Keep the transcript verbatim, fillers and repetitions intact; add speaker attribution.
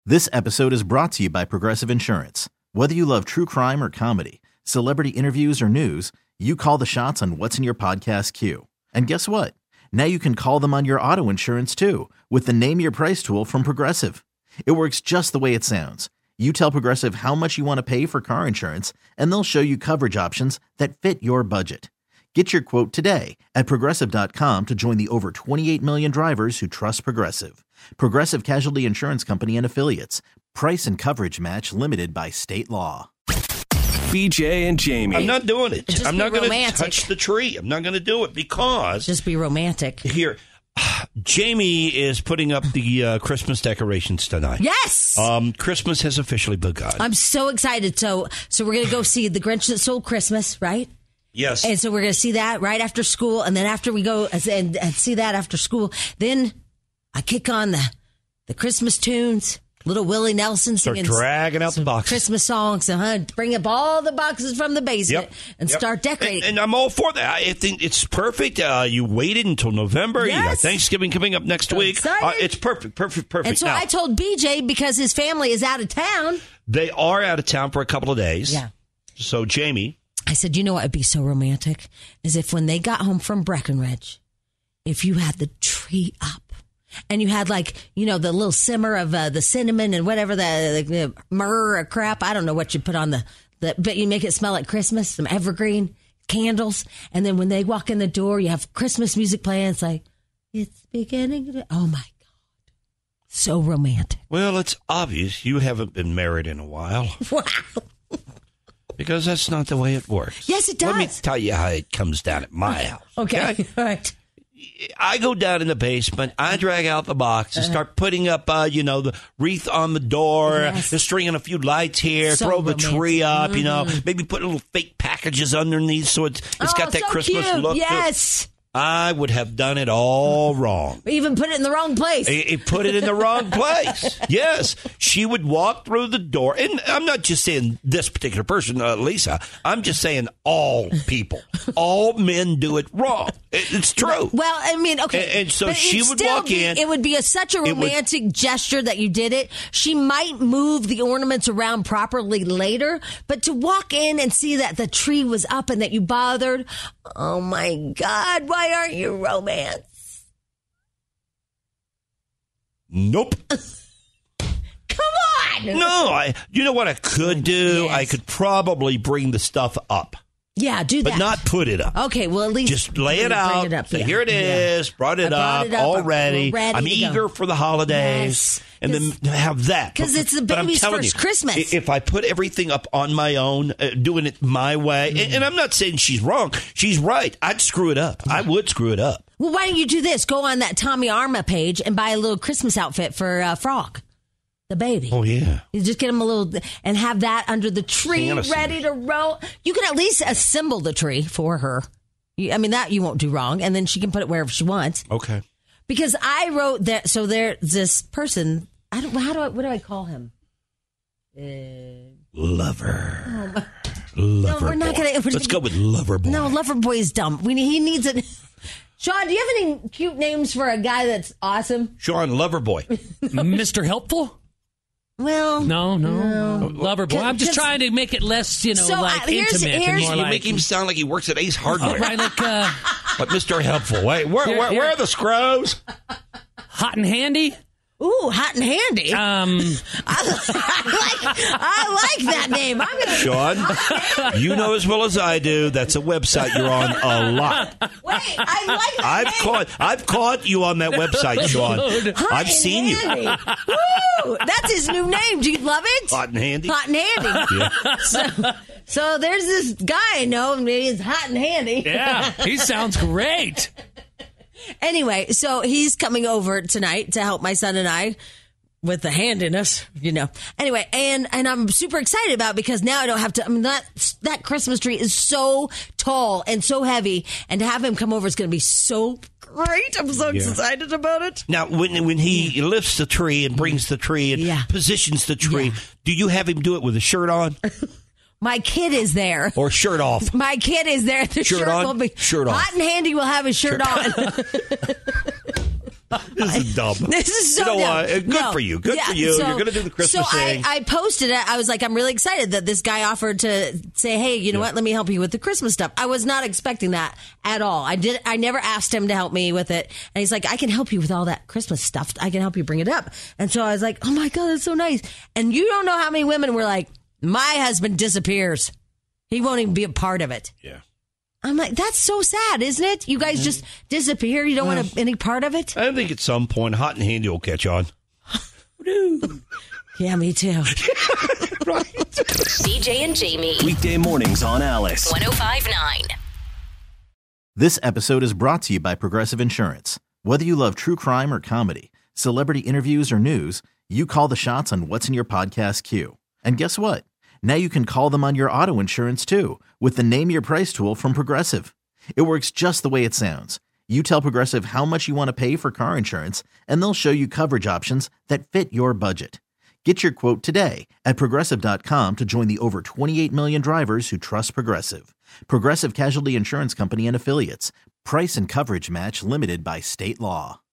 Speaker 1: This episode is brought to you by Progressive Insurance. Whether you love true crime or comedy, celebrity interviews or news, you call the shots on what's in your podcast queue. And guess what? Now you can call them on your auto insurance too with the Name Your Price tool from Progressive. It works just the way it sounds. You tell Progressive how much you want to pay for car insurance, and they'll show you coverage options that fit your budget. Get your quote today at Progressive dot com to join the over twenty-eight million drivers who trust Progressive. Progressive Casualty Insurance Company and Affiliates. Price and coverage match limited by state law.
Speaker 2: B J and Jamie.
Speaker 3: I'm not doing it.
Speaker 4: Just
Speaker 3: I'm
Speaker 4: be
Speaker 3: not going to
Speaker 4: romantic.
Speaker 3: touch the tree. I'm not going to do it because...
Speaker 4: Just be romantic.
Speaker 3: Here, Jamie is putting up the uh, Christmas decorations tonight.
Speaker 4: Yes!
Speaker 3: Um, Christmas has officially begun.
Speaker 4: I'm so excited. So, so we're going to go see The Grinch That Stole Christmas, right?
Speaker 3: Yes.
Speaker 4: And so we're going to see that right after school. And then after we go and, and see that after school, then I kick on the, the Christmas tunes. Little Willie Nelson
Speaker 3: Start
Speaker 4: singing
Speaker 3: dragging out the boxes.
Speaker 4: Christmas songs. Uh-huh. Bring up all the boxes from the basement
Speaker 3: Yep.
Speaker 4: and
Speaker 3: Yep.
Speaker 4: start decorating.
Speaker 3: And, and I'm all for that. I think it's perfect. Uh, you waited until November. You got
Speaker 4: Yes.
Speaker 3: Thanksgiving coming up next
Speaker 4: So
Speaker 3: week.
Speaker 4: excited.
Speaker 3: Uh, it's perfect, perfect, perfect.
Speaker 4: And so
Speaker 3: Now,
Speaker 4: I told B J, because his family is out of town.
Speaker 3: they are out of town for a couple of days.
Speaker 4: Yeah.
Speaker 3: So, Jamie...
Speaker 4: I said, you know what would be so romantic? Is if when they got home from Breckenridge, if you had the tree up and you had, like, you know, the little simmer of uh, the cinnamon and whatever, the, the, the myrrh or crap. I don't know what you put on the, the, but you make it smell like Christmas, some evergreen candles. And then when they walk in the door, you have Christmas music playing. It's like, it's beginning to, oh my God. So romantic.
Speaker 3: Well, it's obvious you haven't been married in a while.
Speaker 4: Wow.
Speaker 3: Because that's not the way it works.
Speaker 4: Yes, it does.
Speaker 3: Let me tell you how it comes down at my house.
Speaker 4: Okay. All right.
Speaker 3: I go down in the basement. I drag out the box and start putting up, uh, you know, the wreath on the door,
Speaker 4: Yes.
Speaker 3: just stringing a few lights here,
Speaker 4: So
Speaker 3: throw the
Speaker 4: romantic.
Speaker 3: tree up, you know,
Speaker 4: Mhm.
Speaker 3: maybe put little fake packages underneath so it's it's
Speaker 4: Oh,
Speaker 3: got that
Speaker 4: so
Speaker 3: Christmas
Speaker 4: cute.
Speaker 3: look. to it.
Speaker 4: Yes.
Speaker 3: I would have done it all wrong.
Speaker 4: Even put it in the wrong place.
Speaker 3: It, it put it in the wrong place. Yes. She would walk through the door. And I'm not just saying this particular person, uh, Lisa. I'm just saying all people. All men do it wrong. It, it's true.
Speaker 4: Well, I mean, okay.
Speaker 3: And- and so
Speaker 4: but
Speaker 3: she
Speaker 4: it'd
Speaker 3: would
Speaker 4: still
Speaker 3: walk
Speaker 4: be-
Speaker 3: in.
Speaker 4: It would be a, such a
Speaker 3: It would-
Speaker 4: romantic gesture that you did it. She might move the ornaments around properly later, but to walk in and see that the tree was up and that you bothered, oh my God, why aren't you romance?
Speaker 3: Nope.
Speaker 4: Come on!
Speaker 3: No, I. You know what I could do?
Speaker 4: Yes.
Speaker 3: I could probably bring the stuff up,
Speaker 4: Yeah, do that.
Speaker 3: but not put it up.
Speaker 4: Okay, well, at least
Speaker 3: Just lay it
Speaker 4: bring
Speaker 3: out.
Speaker 4: It up.
Speaker 3: Say,
Speaker 4: Yeah.
Speaker 3: here it is.
Speaker 4: Yeah.
Speaker 3: Brought it,
Speaker 4: I brought
Speaker 3: up,
Speaker 4: it up.
Speaker 3: all
Speaker 4: We're
Speaker 3: ready.
Speaker 4: ready
Speaker 3: I'm
Speaker 4: to
Speaker 3: eager
Speaker 4: go.
Speaker 3: for the holidays.
Speaker 4: Yes.
Speaker 3: And then have that.
Speaker 4: 'Cause it's the
Speaker 3: But I'm
Speaker 4: baby's
Speaker 3: telling
Speaker 4: first
Speaker 3: you,
Speaker 4: Christmas.
Speaker 3: i- If I put everything up on my own, uh, doing it my way, and, and I'm not saying she's wrong. She's right. I'd screw it up. I would screw it up.
Speaker 4: Well, why don't you do this? Go on that Tommy Arma page and buy a little Christmas outfit for uh, Frog, the baby.
Speaker 3: Oh, yeah.
Speaker 4: You just get him a little and have that under the tree,
Speaker 3: Hang on a
Speaker 4: ready to roll. You can at least assemble the tree for her. You, I mean, that you won't do wrong, and then she can put it wherever she wants.
Speaker 3: Okay.
Speaker 4: Because I wrote that, so there's this person. I don't. How do I? What do I call him? Uh,
Speaker 3: Lover.
Speaker 4: no,
Speaker 3: Lover
Speaker 4: we're not
Speaker 3: boy.
Speaker 4: gonna. we're
Speaker 3: Let's
Speaker 4: gonna-
Speaker 3: go with Lover Boy.
Speaker 4: No, Lover Boy is dumb. We he needs a. Sean, do you have any cute names for a guy that's awesome?
Speaker 3: Sean, Lover Boy.
Speaker 5: Mister Helpful?
Speaker 4: Well,
Speaker 5: No, no. Lover boy. I'm just
Speaker 4: Cause-
Speaker 5: trying to make it less, you know,
Speaker 4: So,
Speaker 5: like
Speaker 4: uh, here's-
Speaker 5: intimate
Speaker 4: here's-
Speaker 5: and more
Speaker 3: You
Speaker 5: like
Speaker 3: make him sound like he works at Ace Hardware.
Speaker 5: right, like uh,
Speaker 3: But Mister Helpful. Wait, where,
Speaker 5: Here-
Speaker 3: where,
Speaker 5: here.
Speaker 3: where are the scrows?
Speaker 5: hot and handy.
Speaker 4: ooh, hot and handy.
Speaker 5: Um,
Speaker 4: I like, I like that name. I'm gonna.
Speaker 3: Sean, you know as well as I do, that's a website you're on a lot.
Speaker 4: Wait, I like that
Speaker 3: I've
Speaker 4: name.
Speaker 3: caught I've caught you on that website, Sean.
Speaker 4: Hot
Speaker 3: I've
Speaker 4: and
Speaker 3: seen you.
Speaker 4: handy. Woo! That's his new name. Do you love it?
Speaker 3: Hot and handy.
Speaker 4: Hot and handy. So, so there's this guy I know, and he's hot and handy.
Speaker 5: yeah, he sounds great.
Speaker 4: Anyway, so he's coming over tonight to help my son and I with the handiness, you know. Anyway, and and I'm super excited about it because now I don't have to. I mean, that that Christmas tree is so tall and so heavy, and to have him come over is going to be so great. I'm so
Speaker 3: Yeah.
Speaker 4: excited about it.
Speaker 3: Now, when when he lifts the tree and brings the tree and
Speaker 4: Yeah.
Speaker 3: positions the tree,
Speaker 4: Yeah.
Speaker 3: do you have him do it with a shirt on
Speaker 4: My kid is there.
Speaker 3: or shirt off?
Speaker 4: My kid is there. The
Speaker 3: Shirt
Speaker 4: shirt
Speaker 3: on?
Speaker 4: will be
Speaker 3: Shirt off.
Speaker 4: Hot and handy will have his shirt on.
Speaker 3: This is dumb.
Speaker 4: This is so
Speaker 3: you know
Speaker 4: dumb.
Speaker 3: what? Good
Speaker 4: No.
Speaker 3: for you. Good
Speaker 4: Yeah,
Speaker 3: for you.
Speaker 4: so-
Speaker 3: You're going to do the Christmas
Speaker 4: so
Speaker 3: thing.
Speaker 4: I, I posted it. I was like, I'm really excited that this guy offered to say, hey, you know what? Let me help you with the Christmas stuff. I was not expecting that at all. I did. I never asked him to help me with it. And he's like, I can help you with all that Christmas stuff. I can help you bring it up. And so I was like, oh my God, that's so nice. And you don't know how many women were like, my husband disappears. He won't even be a part of it.
Speaker 3: yeah.
Speaker 4: I'm like, that's so sad, isn't it? You guys just disappear. You don't want any part of it.
Speaker 3: I think at some point, Hot and Handy will catch on.
Speaker 4: Yeah, me too.
Speaker 3: Right.
Speaker 6: B J and Jamie.
Speaker 2: Weekday mornings on Alice.
Speaker 6: one oh five point nine.
Speaker 1: This episode is brought to you by Progressive Insurance. Whether you love true crime or comedy, celebrity interviews or news, you call the shots on what's in your podcast queue. And guess what? Now you can call them on your auto insurance too with the Name Your Price tool from Progressive. It works just the way it sounds. You tell Progressive how much you want to pay for car insurance, and they'll show you coverage options that fit your budget. Get your quote today at Progressive dot com to join the over twenty-eight million drivers who trust Progressive. Progressive Casualty Insurance Company and Affiliates. Price and coverage match limited by state law.